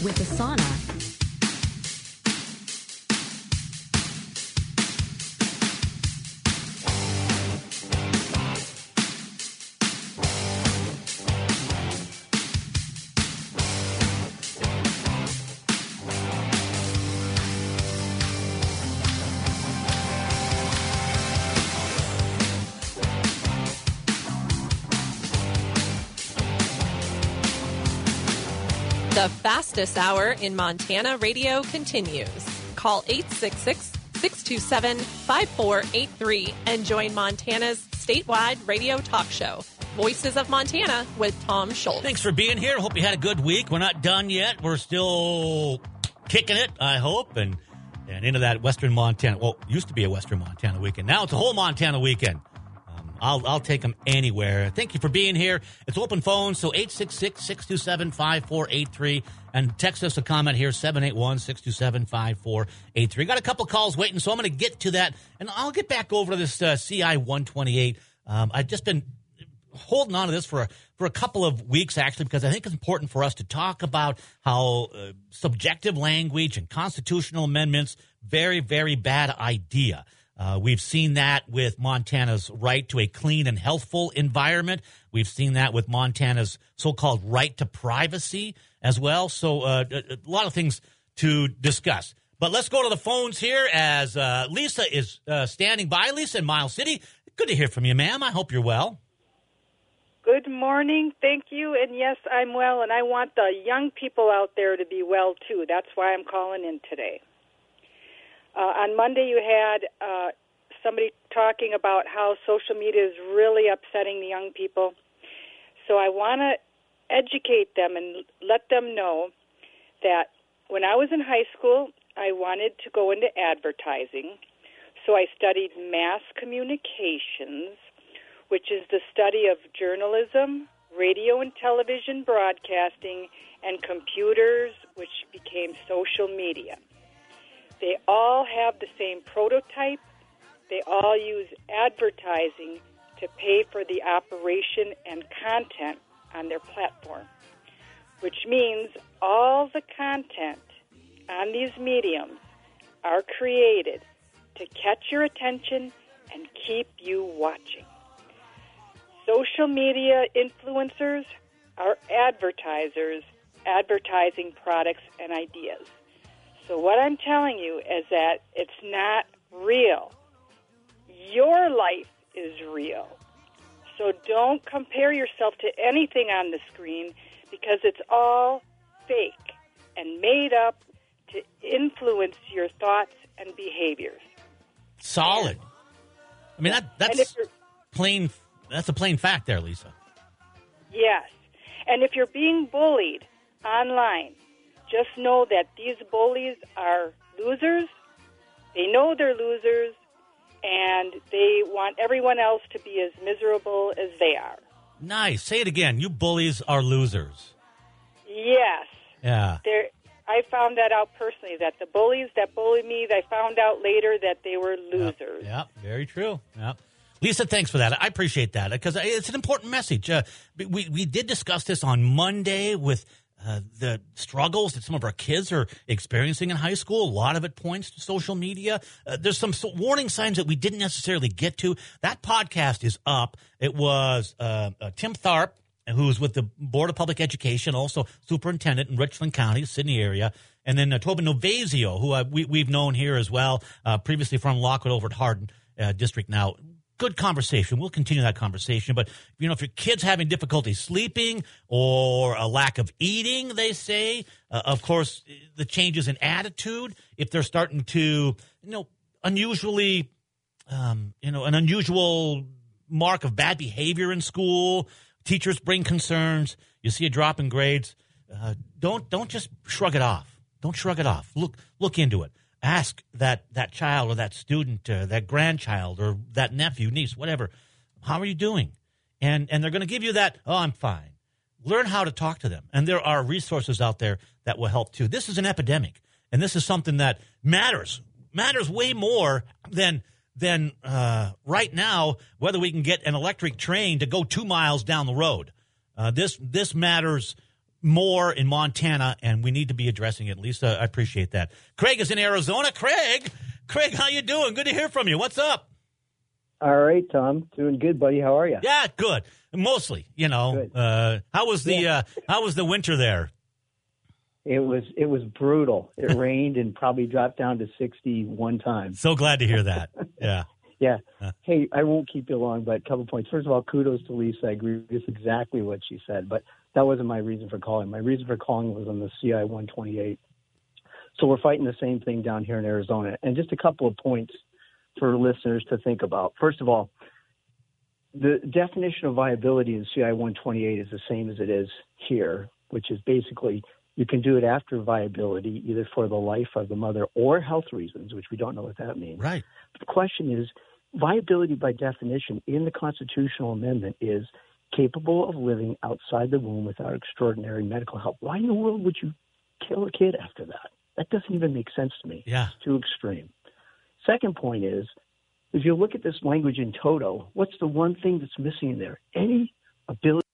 with a sauna. The fastest hour in Montana radio continues. Call 866-627-5483 and join Montana's statewide radio talk show, Voices of Montana with Tom Schultz. Thanks for being here. Hope you had a good week. We're not done yet. We're still kicking it, I hope, and into that Western Montana. Well, it used to be a Western Montana weekend. Now it's a whole Montana weekend. I'll take them anywhere. Thank you for being here. It's open phone, so 866-627-5483. And text us a comment here, 781-627-5483. Got a couple calls waiting, so I'm going to get to that. And I'll get back over to this CI 128. I've just been holding on to this for a couple of weeks, actually, because I think it's important for us to talk about how subjective language and constitutional amendments, very, very bad idea. We've seen that with Montana's right to a clean and healthful environment. We've seen that with Montana's so-called right to privacy as well. So a lot of things to discuss. But let's go to the phones here as Lisa is standing by. Lisa in Miles City. Good to hear from you, ma'am. I hope you're well. Good morning. Thank you. And yes, I'm well, and I want the young people out there to be well, too. That's why I'm calling in today. On Monday, you had somebody talking about how social media is really upsetting the young people. So I want to educate them and let them know that when I was in high school, I wanted to go into advertising. So I studied mass communications, which is the study of journalism, radio and television broadcasting, and computers, which became social media. They all have the same prototype. They all use advertising to pay for the operation and content on their platform, which means all the content on these mediums are created to catch your attention and keep you watching. Social media influencers are advertisers advertising products and ideas. So what I'm telling you is that it's not real. Your life is real. So don't compare yourself to anything on the screen because it's all fake and made up to influence your thoughts and behaviors. Solid. I mean, that's plain. That's a plain fact there, Lisa. Yes. And if you're being bullied online, just know that these bullies are losers. They know they're losers, and they want everyone else to be as miserable as they are. Nice. Say it again. You bullies are losers. Yes. Yeah. I found that out personally, that the bullies that bullied me, I found out later that they were losers. Yeah, very true. Yep. Lisa, thanks for that. I appreciate that because it's an important message. We did discuss this on Monday with the struggles that some of our kids are experiencing in high school. A lot of it points to social media. There's some warning signs that we didn't necessarily get to. That podcast is up. It was Tim Tharp, who's with the Board of Public Education, also superintendent in Richland County, Sydney area, and then Tobin Novasio, who we've known here as well, previously from Lockwood over at Hardin District now. Good conversation. We'll continue that conversation. But, if your kid's having difficulty sleeping or a lack of eating, they say, of course, the changes in attitude, if they're starting to, unusually, an unusual mark of bad behavior in school, teachers bring concerns, you see a drop in grades, don't just shrug it off. Don't shrug it off. Look into it. Ask that child or that student, that grandchild or that nephew, niece, whatever, how are you doing? And they're going to give you that, oh, I'm fine. Learn how to talk to them. And there are resources out there that will help too. This is an epidemic, and this is something that matters way more than right now, whether we can get an electric train to go 2 miles down the road. This matters more in Montana, and we need to be addressing it. Lisa, I appreciate that. Craig is in Arizona. Craig, how you doing? Good to hear from you. What's up? All right, Tom. Doing good, buddy. How are you? Yeah, good. Mostly, How was the winter there? It was brutal. It rained and probably dropped down to 60 one time. So glad to hear that. Yeah. Yeah. Hey, I won't keep you long, but a couple points. First of all, kudos to Lisa. I agree with exactly what she said, but that wasn't my reason for calling. My reason for calling was on the CI 128. So we're fighting the same thing down here in Arizona. And just a couple of points for listeners to think about. First of all, the definition of viability in CI 128 is the same as it is here, which is basically you can do it after viability, either for the life of the mother or health reasons, which we don't know what that means. Right. But the question is, viability by definition in the constitutional amendment is capable of living outside the womb without extraordinary medical help. Why in the world would you kill a kid after that? That doesn't even make sense to me. Yeah. It's too extreme. Second point is, if you look at this language in toto, what's the one thing that's missing in there? Any ability.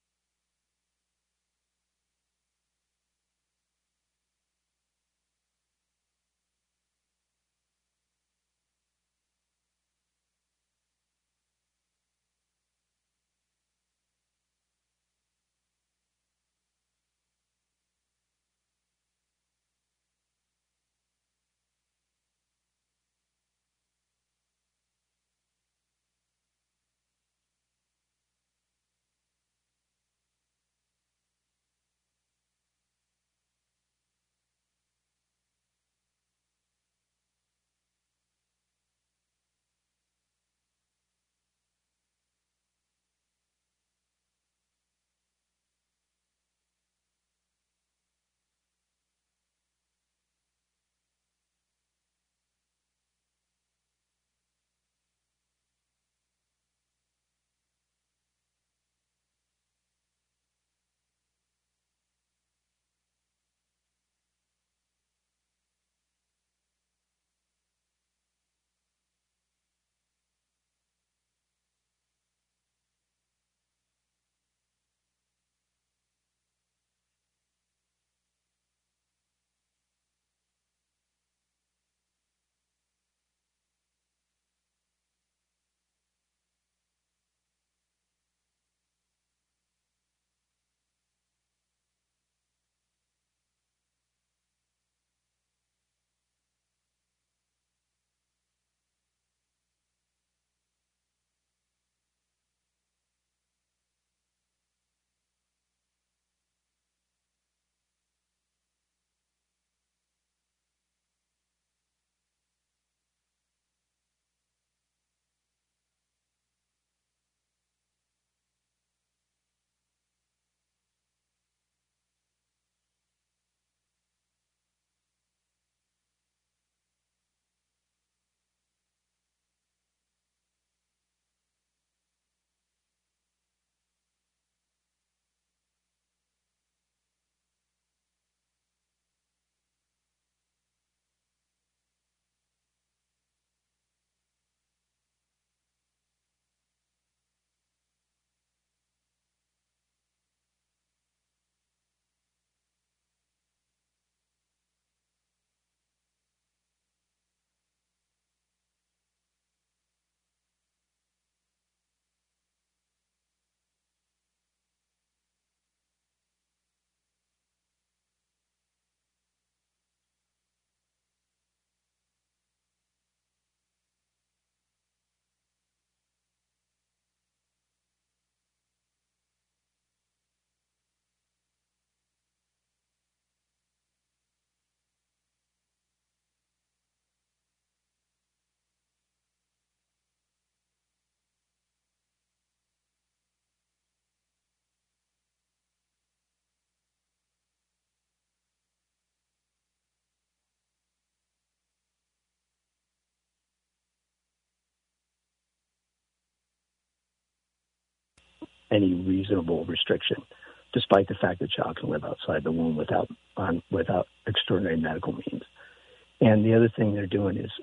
Any reasonable restriction, despite the fact that a child can live outside the womb without extraordinary medical means. And the other thing they're doing is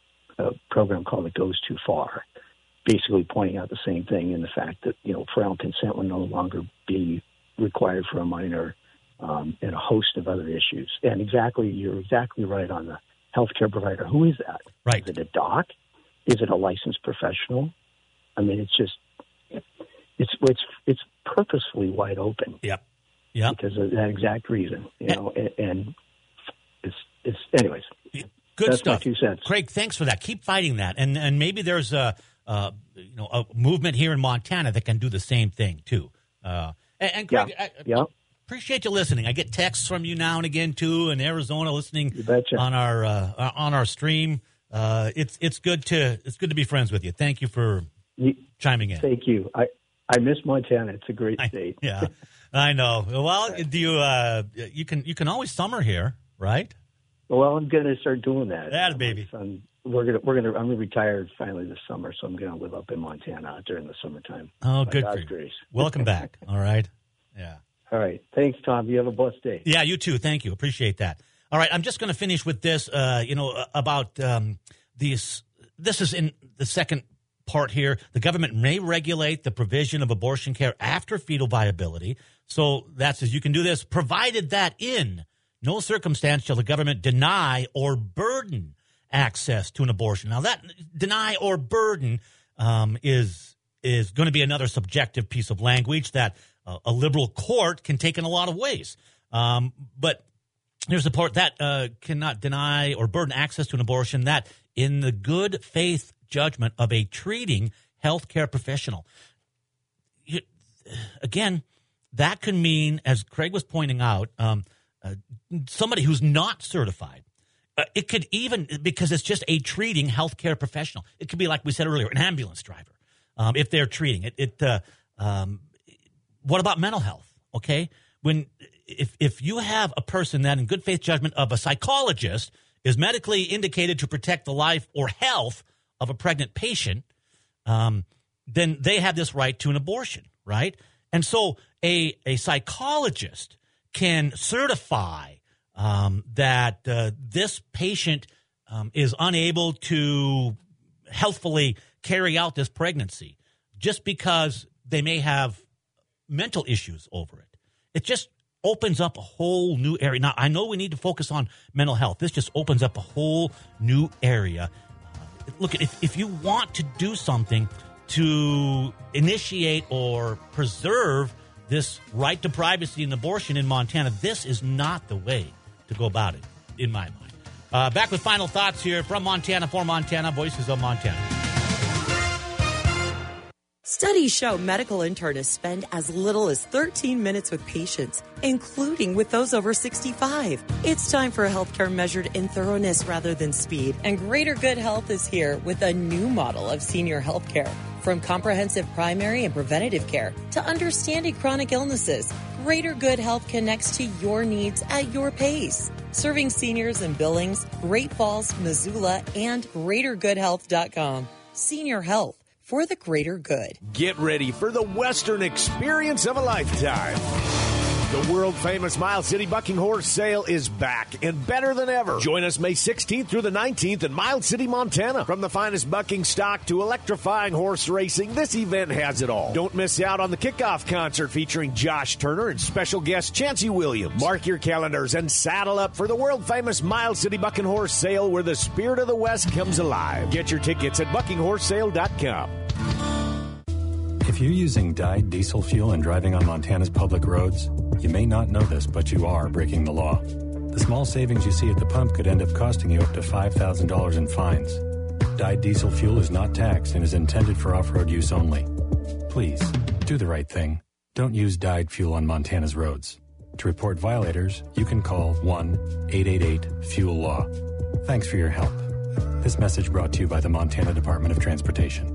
a program called It Goes Too Far, basically pointing out the same thing in the fact that, parental consent will no longer be required for a minor and a host of other issues. And you're exactly right on the healthcare provider. Who is that? Right. Is it a doc? Is it a licensed professional? I mean, it's purposefully wide open. Yep. Because of that exact reason, and it's anyways. Good that's stuff. My 2 cents. Craig, thanks for that. Keep fighting that, and maybe there's a movement here in Montana that can do the same thing too. And Craig, I appreciate you listening. I get texts from you now and again too, in Arizona, listening on our stream. It's good to be friends with you. Thank you for chiming in. Thank you. I miss Montana. It's a great state. Yeah, I know. Well, do you can always summer here, right? Well, I'm going to start doing that. That baby. I'm going to retire finally this summer, so I'm going to live up in Montana during the summertime. Oh, good God's for you. grace. Welcome back. All right. Yeah. All right. Thanks, Tom. You have a blessed day. Yeah, you too. Thank you. Appreciate that. All right. I'm just going to finish with this. About these. This is in the second part here. The government may regulate the provision of abortion care after fetal viability. So that says you can do this, provided that in no circumstance shall the government deny or burden access to an abortion. Now, that deny or burden is going to be another subjective piece of language that a liberal court can take in a lot of ways. But here's the part that cannot deny or burden access to an abortion, that in the good faith judgment of a treating healthcare professional. Again, that could mean, as Craig was pointing out, somebody who's not certified. It could even, because it's just a treating healthcare professional. It could be, like we said earlier, an ambulance driver, if they're treating it. What about mental health? Okay, if you have a person that, in good faith judgment of a psychologist, is medically indicated to protect the life or health of a pregnant patient, then they have this right to an abortion, right? And so a psychologist can certify that this patient is unable to healthfully carry out this pregnancy just because they may have mental issues over it. It just opens up a whole new area. Now, I know we need to focus on mental health. This just opens up a whole new area. Look, if you want to do something to initiate or preserve this right to privacy and abortion in Montana, this is not the way to go about it, in my mind. Back with final thoughts here from Montana, for Montana, Voices of Montana. Studies show medical internists spend as little as 13 minutes with patients, including with those over 65. It's time for healthcare measured in thoroughness rather than speed, and Greater Good Health is here with a new model of senior healthcare. From comprehensive primary and preventative care to understanding chronic illnesses, Greater Good Health connects to your needs at your pace. Serving seniors in Billings, Great Falls, Missoula, and GreaterGoodHealth.com. Senior Health, for the greater good. Get ready for the Western experience of a lifetime. The world-famous Miles City Bucking Horse Sale is back and better than ever. Join us May 16th through the 19th in Miles City, Montana. From the finest bucking stock to electrifying horse racing, this event has it all. Don't miss out on the kickoff concert featuring Josh Turner and special guest Chancey Williams. Mark your calendars and saddle up for the world-famous Miles City Bucking Horse Sale, where the spirit of the West comes alive. Get your tickets at buckinghorsesale.com. If you're using dyed diesel fuel and driving on Montana's public roads, you may not know this, but you are breaking the law. The small savings you see at the pump could end up costing you up to $5,000 in fines. Dyed diesel fuel is not taxed and is intended for off-road use only. Please, do the right thing. Don't use dyed fuel on Montana's roads. To report violators, you can call 1-888-FUEL-LAW. Thanks for your help. This message brought to you by the Montana Department of Transportation.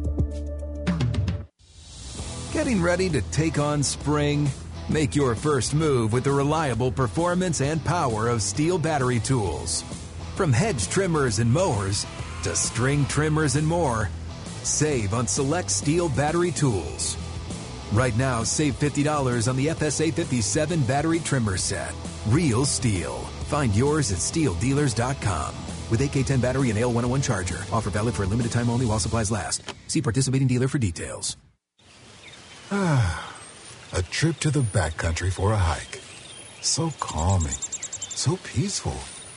Getting ready to take on spring? Make your first move with the reliable performance and power of Steel battery tools. From hedge trimmers and mowers to string trimmers and more, save on select Steel battery tools. Right now, save $50 on the FSA 57 battery trimmer set. Real Steel. Find yours at steeldealers.com. With AK-10 battery and AL101 charger. Offer valid for a limited time only while supplies last. See participating dealer for details. A trip to the backcountry for a hike. So calming. So peaceful.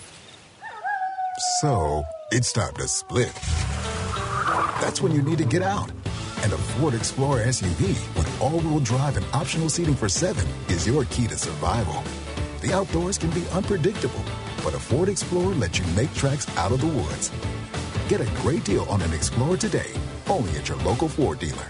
So, it's time to split. That's when you need to get out. And a Ford Explorer SUV with all-wheel drive and optional seating for 7 is your key to survival. The outdoors can be unpredictable, but a Ford Explorer lets you make tracks out of the woods. Get a great deal on an Explorer today, only at your local Ford dealer.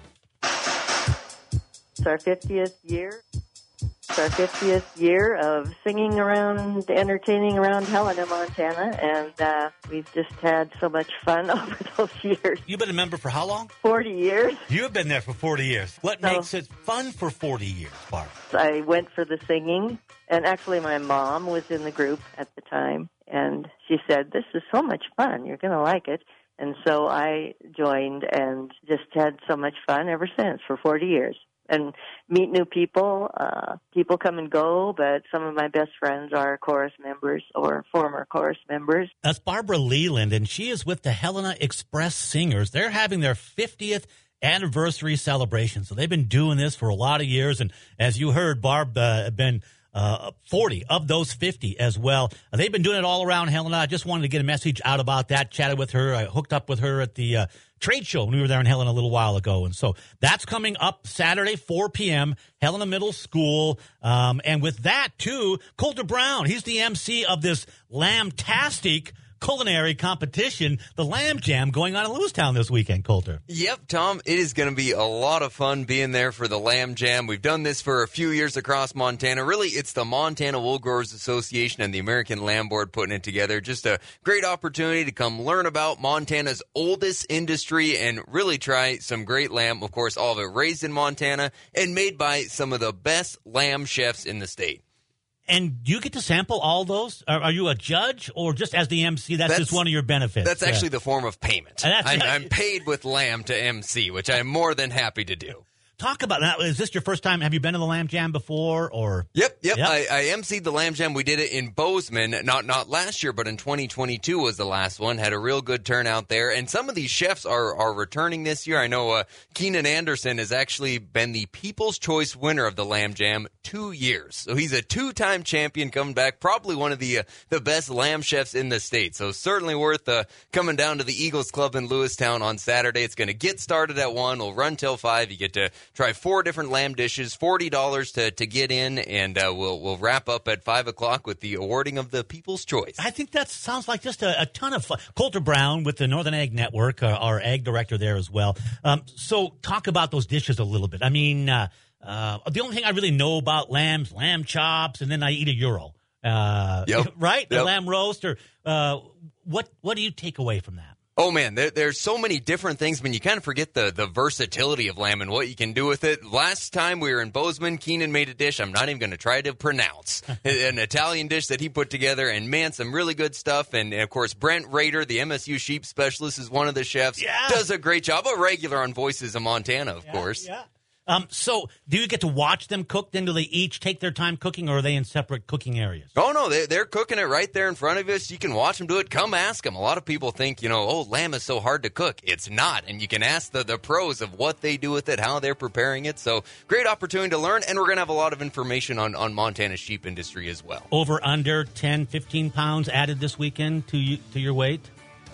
It's our 50th year. It's our 50th year of singing around, entertaining around Helena, Montana, and we've just had so much fun over those years. You've been a member for how long? 40 years. You've been there for 40 years. What makes it fun for 40 years, Barb? I went for the singing, and actually my mom was in the group at the time, and she said, "This is so much fun. You're going to like it." And so I joined and just had so much fun ever since for 40 years. And meet new people. People come and go, but some of my best friends are chorus members or former chorus members. That's Barbara Leland, and she is with the Helena Express Singers. They're having their 50th anniversary celebration. So they've been doing this for a lot of years. And as you heard, Barb been 40 of those 50 as well. They've been doing it all around Helena. I just wanted to get a message out about that. Chatted with her. I hooked up with her at the trade show when we were there in Helena a little while ago. And so that's coming up Saturday, 4 p.m., Helena Middle School. And with that, too, Colter Brown, he's the MC of this Lamb-tastic culinary competition, the Lamb Jam, going on in Lewistown this weekend, Colter. Yep, Tom, it is going to be a lot of fun being there for the Lamb Jam. We've done this for a few years across Montana. Really, it's the Montana Wool Growers Association and the American Lamb Board putting it together. Just a great opportunity to come learn about Montana's oldest industry and really try some great lamb. Of course, all of it raised in Montana and made by some of the best lamb chefs in the state. And do you get to sample all those? Are you a judge or just as the MC? That's just one of your benefits. That's actually the form of payment. I'm paid with lamb to MC, which I'm more than happy to do. Talk about that. Is this your first time? Have you been to the Lamb Jam before? Or Yep. I emceed the Lamb Jam. We did it in Bozeman, not last year, but in 2022 was the last one. Had a real good turnout there. And some of these chefs are returning this year. I know Keenan Anderson has actually been the People's Choice winner of the Lamb Jam 2 years. So he's a 2-time champion coming back, probably one of the best lamb chefs in the state. So certainly worth coming down to the Eagles Club in Lewistown on Saturday. It's going to get started at 1. We'll run till 5. You get to try 4 different lamb dishes, $40 to get in, and we'll wrap up at 5 o'clock with the awarding of the People's Choice. I think that sounds like just a ton of fun. Colter Brown with the Northern Ag Network, our ag director there as well. So talk about those dishes a little bit. I mean, the only thing I really know about lambs, lamb chops, and then I eat a gyro. Right? The lamb roast. Or what do you take away from that? Oh, man, there's so many different things. I mean, you kind of forget the versatility of lamb and what you can do with it. Last time we were in Bozeman, Keenan made a dish I'm not even going to try to pronounce. An Italian dish that he put together, and, man, some really good stuff. And, of course, Brent Rader, the MSU sheep specialist, is one of the chefs. Yeah. Does a great job. A regular on Voices of Montana, of course. Yeah. So do you get to watch them cook? Then do they each take their time cooking, or are they in separate cooking areas? Oh, no, they're cooking it right there in front of us. You can watch them do it. Come ask them. A lot of people think, lamb is so hard to cook. It's not. And you can ask the pros of what they do with it, how they're preparing it. So great opportunity to learn. And we're going to have a lot of information on Montana's sheep industry as well. Over, under 10, 15 pounds added this weekend to your weight?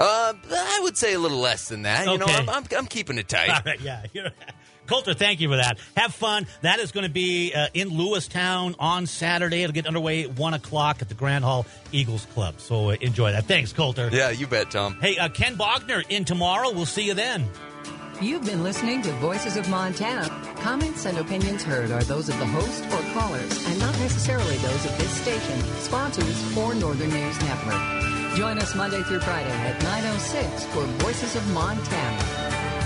I would say a little less than that. Okay. I'm keeping it tight. All right, yeah. Colter, thank you for that. Have fun. That is going to be in Lewistown on Saturday. It'll get underway at 1 o'clock at the Grand Hall Eagles Club. So enjoy that. Thanks, Colter. Yeah, you bet, Tom. Hey, Ken Bogner in tomorrow. We'll see you then. You've been listening to Voices of Montana. Comments and opinions heard are those of the host or callers and not necessarily those of this station, sponsors, or Northern News Network. Join us Monday through Friday at 9:06 for Voices of Montana.